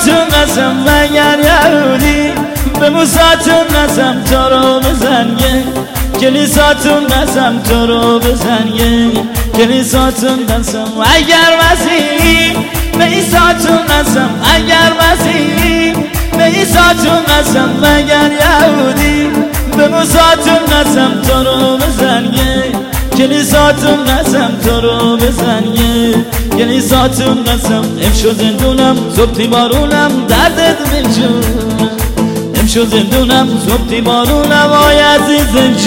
موساتون قسم مگر یهودی به موساتون قسم تو رو بزن کلیساتون قسم تو رو بزن کلیساتون قسم اگر مسیحی به عیساتون قسم اگر مسیحی به عیساتون قسم مگر یهودی به موساتون قسم تو رو بزن کلیساتون قسم تو رو بزن کلیساتون قسم امشو زندونم صبحی بارونم دردت بجونم امشو زندونم صبحی بارونم آی عزیز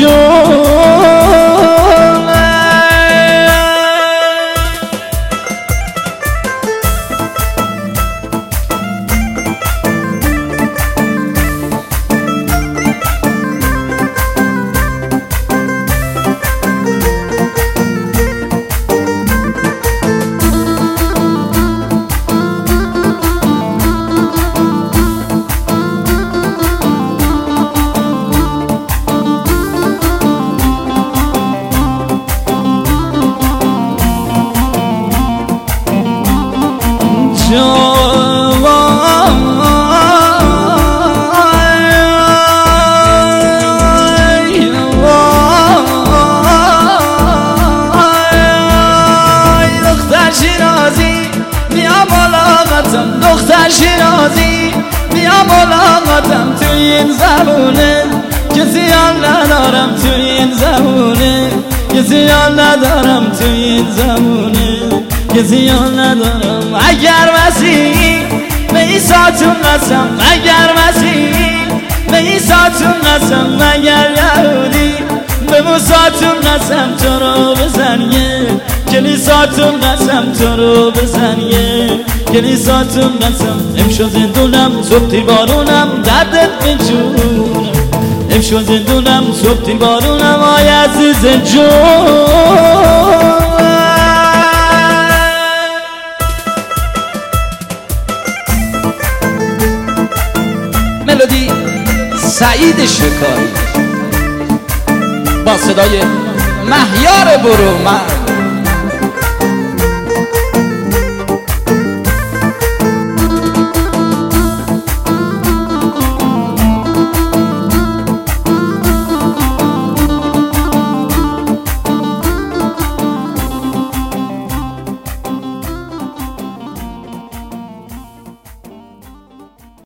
جونم دختر شیرازی بیا ملاقاتم تو این زمونه کسی حال ندارم تو این زمونه کسی حال ندارم تو این زمونه کسی حال ندارم اگر مسیحی به عیساتون قسم اگر مسیحی به عیساتون قسم مگر یهودی به موساتون قسم تو رو بزن کلیساتون قسم تو رو بزن کلیساتون قسم امشو زندونم صبحی بارونم دردت بجونم امشو زندونم صبحی بارونم آی عزیز جون ملودی سعید شکاری با صدای مهیار برومند.